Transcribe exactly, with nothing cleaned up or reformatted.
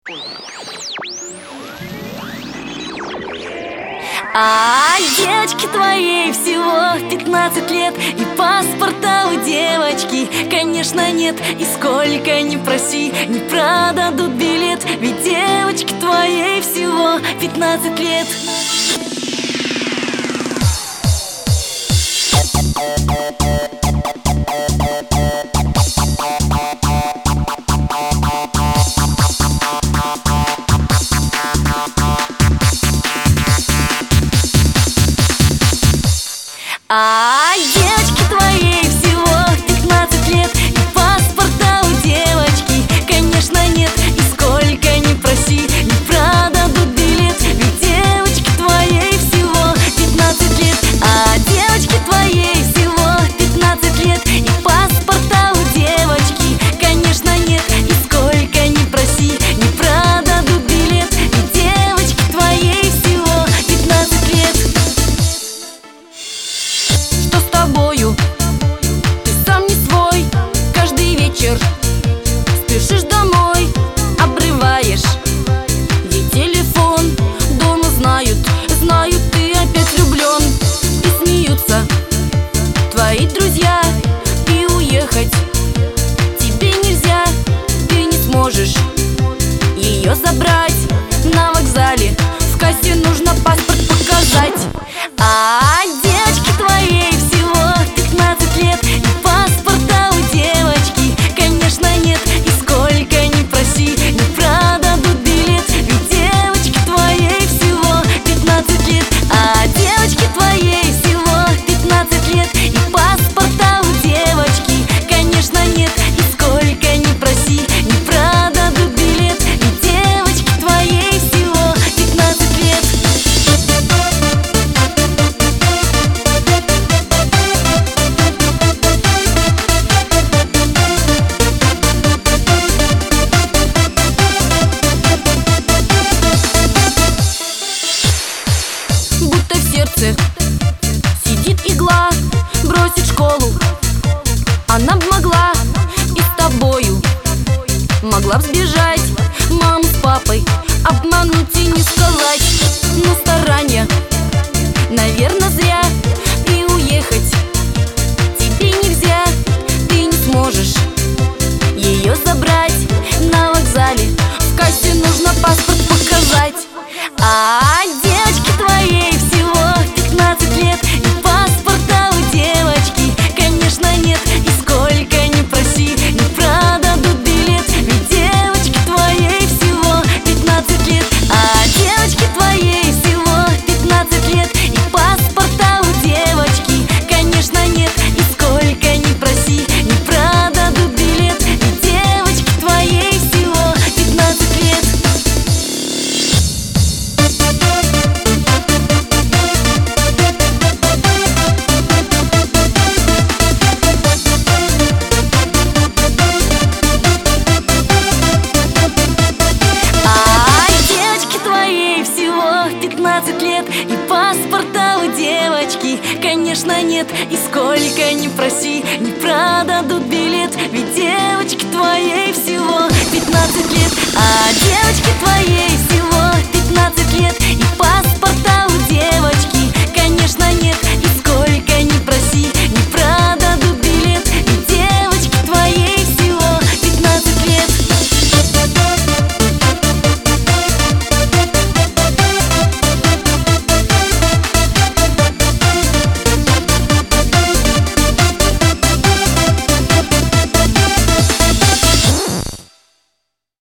А девочке твоей всего пятнадцать лет, и паспорта у девочки, конечно, нет. И сколько ни проси, не продадут билет, ведь девочке твоей всего пятнадцать лет. А девочке твоей всего пятнадцать лет, и паспорта у девочки, конечно, нет. И сколько ни проси, не продадут билет, ведь девочке твоей всего пятнадцать лет. А девочке твоей всего пятнадцать лет, и паспорта у девочки, конечно, нет. И сколько ни проси, не продадут билет, ведь девочке твоей всего пятнадцать лет. Что с тобою? Ты сам не свой. Каждый вечер спешишь домой, обрываешь ей телефон. Дома знают, знают, ты опять влюблен. И смеются твои друзья, и уехать тебе нельзя. Ты не сможешь ее забрать. На вокзале в кассе нужно паспорт показать. А девочке твоей всего пятнадцать лет, и паспорта у девочки, конечно, нет. И сколько ни проси, не продадут билет, ведь девочке твоей всего пятнадцать лет. А девочке твоей всего пятнадцать лет, и паспорта у девочки, конечно, нет. И сколько ни проси, не продадут билет, ведь девочке твоей всего пятнадцать лет. Будто в сердце сидит игла, бросить школу она б могла, и с тобою могла б сбежать. Маму с папой обмануть и не сказать. Но старания, наверное, зря, и уехать тебе нельзя. Ты не сможешь ее забрать. На вокзале в кассе нужно паспорт показать. А девочке твоей всего пятнадцать лет, и паспорта у девочки, конечно, нет. И сколько ни проси, не продадут билет, ведь девочке твоей всего пятнадцать лет. А девочке твоей всего пятнадцать лет, и паспорта у девочки, конечно, нет. И сколько ни проси, не продадут билет, ведь девочке твоей всего пятнадцать лет. А девочке твоей всего пятнадцать лет, и паспорта у девочки, конечно, нет. И сколько ни проси, не продадут билет, ведь девочке твоей всего пятнадцать лет. А